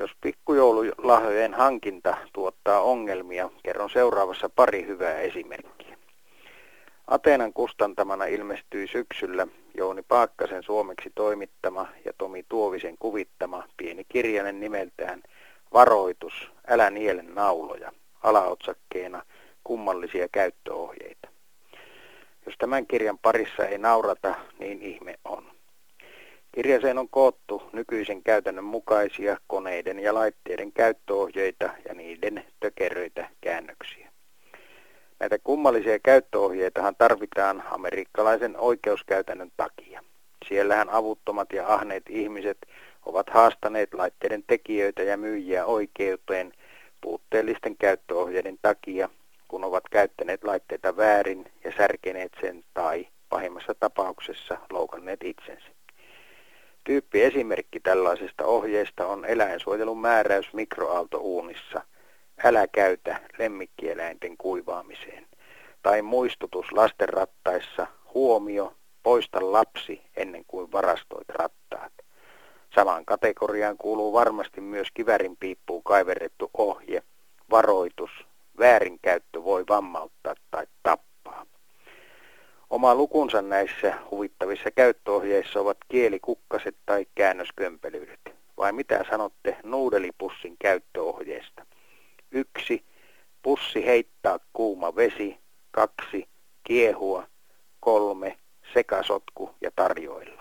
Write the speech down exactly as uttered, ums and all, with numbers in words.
Jos pikkujoululahjojen hankinta tuottaa ongelmia, kerron seuraavassa pari hyvää esimerkkiä. Ateenan kustantamana ilmestyi syksyllä Jouni Paakkasen suomeksi toimittama ja Tomi Tuovisen kuvittama pieni kirjanen nimeltään Varoitus, älä niele nauloja, alaotsakkeena kummallisia käyttöohjeita. Jos tämän kirjan parissa ei naurata, niin ihme on. Kirjaseen on koottu nykyisen käytännön mukaisia koneiden ja laitteiden käyttöohjeita ja niiden tökeröitä käännöksiä. Näitä kummallisia käyttöohjeitahan tarvitaan amerikkalaisen oikeuskäytännön takia. Siellähän avuttomat ja ahneet ihmiset ovat haastaneet laitteiden tekijöitä ja myyjiä oikeuteen puutteellisten käyttöohjeiden takia, kun ovat käyttäneet laitteita väärin ja särkeneet sen tai pahimmassa tapauksessa loukanneet itsensä. Tyyppiesimerkki tällaisesta ohjeesta on eläinsuojelun määräys mikroaaltouunissa. Älä käytä lemmikkieläinten kuivaamiseen. Tai muistutus lastenrattaissa, huomio, poista lapsi ennen kuin varastoit rattaat. Samaan kategoriaan kuuluu varmasti myös kivärin piippuun kaiverrettu ohje, varoitus, väärinkäyttö voi vammauttaa tai tappaa. Oma lukunsa näissä huvittavissa käyttöohjeissa ovat kielikukkaset tai käännöskömpelyydet. Vai mitä sanotte nuudelipussin käyttöohjeesta? Yksi, pussi heittää kuuma vesi. Kaksi, kiehua. Kolme, sekasotku ja tarjoilla.